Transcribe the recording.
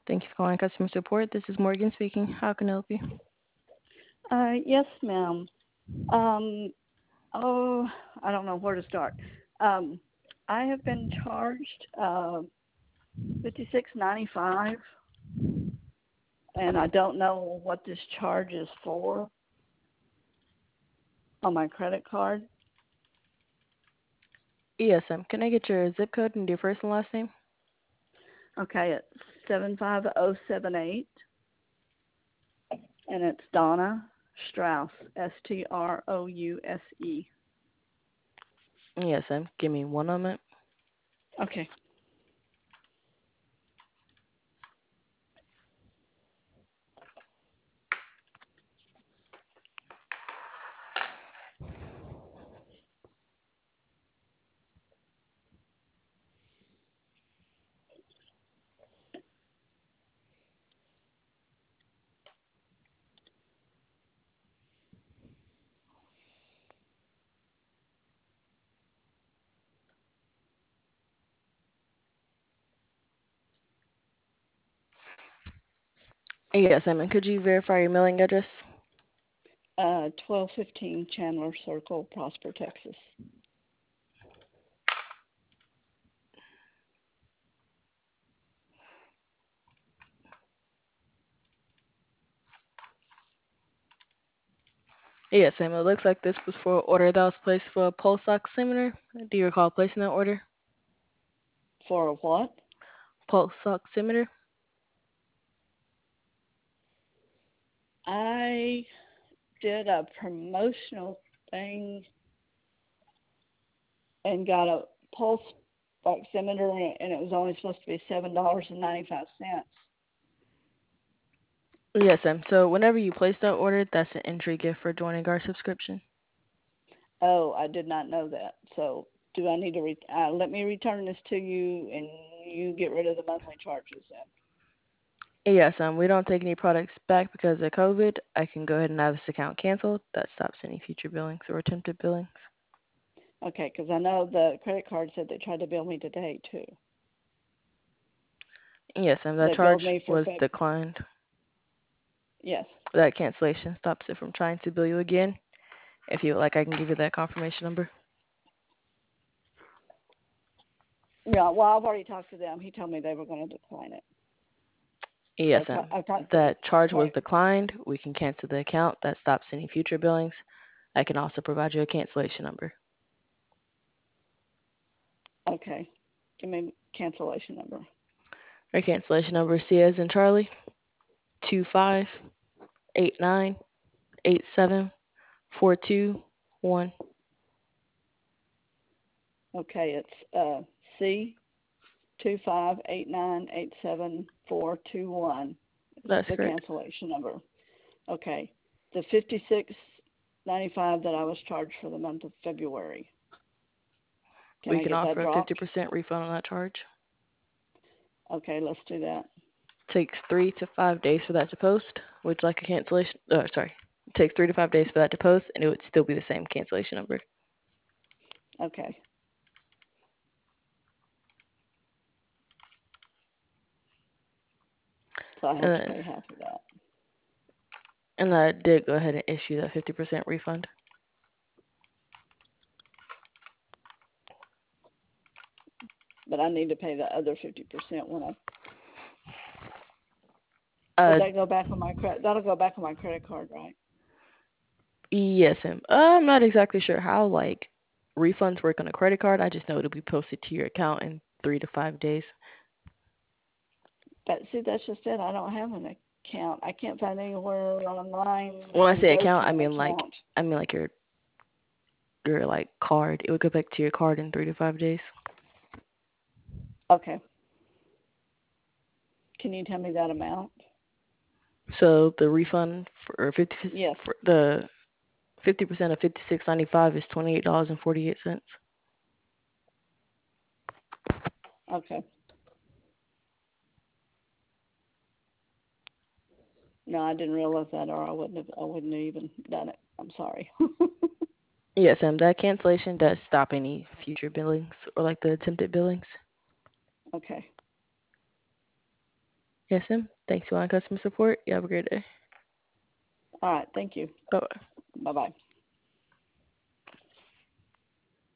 Thank you for calling customer support. This is Morgan speaking. How can I help you? Yes, ma'am. Um, oh, I don't know where to start. Um, I have been charged $56.95, and I don't know what this charge is for on my credit card. Yes, can I get your zip code and your first and last name? Okay, it's 75078, and it's Donna Strauss, Strouse. Yes, give me one moment. Okay. Yes, and could you verify your mailing address? 1215 Chandler Circle, Prosper, Texas. Yes, it looks like this was for an order that was placed for a pulse oximeter. Do you recall placing that order? For what? Pulse oximeter? I did a promotional thing and got a pulse oximeter, and it was only supposed to be $7.95. Yes, so whenever you place that order, that's an entry gift for joining our subscription. Oh, I did not know that. So, do I need to let me return this to you, and you get rid of the monthly charges then? Yes, we don't take any products back because of COVID. I can go ahead and have this account canceled. That stops any future billings or attempted billings. Okay, because I know the credit card said they tried to bill me today too. Yes, that They billed charge me for was declined. yes. That cancellation stops it from trying to bill you again. If you would like, I can give you that confirmation number. Yeah, well, I've already talked to them. He told me they were going to decline it. So Yes, I've talked to the that charge was credit. declined. We can cancel the account. That stops any future billings. I can also provide you a cancellation number. Okay, give me cancellation number. Our cancellation number is C as in Charlie 25898742 Okay, it's C 25898741 is That's the correct. cancellation number. Okay, the 56.95 that I was charged for the month of February. Can We I can get that offer a dropped? 50% refund on that charge. Okay, let's do that. Takes 3 to 5 days for that to post. Would you like a cancellation? Oh, sorry. It takes 3 to 5 days for that to post, and it would still be the same cancellation number. Okay. So I have to And pay half of that. and I did go ahead and issue that 50% refund. But I need to pay the other 50% when I. Would Uh, that go back on my credit? That'll go back on my credit card, right? yes, I'm not exactly sure how like refunds work on a credit card. I just know it'll be posted to your account in 3 to 5 days. But see, that's just it. I don't have an account. I can't find anywhere online When I to say go account, to an account. I mean like your like card. It would go back to your card in 3 to 5 days. Okay. Can you tell me that amount? So the refund for 50 Yes. for the 50% of 56.95 is $28.48. Okay. No, I didn't realize that, or I wouldn't have even done it. I'm sorry. Yes, that cancellation does stop any future billings or like the attempted billings. Okay. Yes, ma'am. Thanks, you on customer support. You have a great day. All right. Thank you. Bye bye. Bye bye.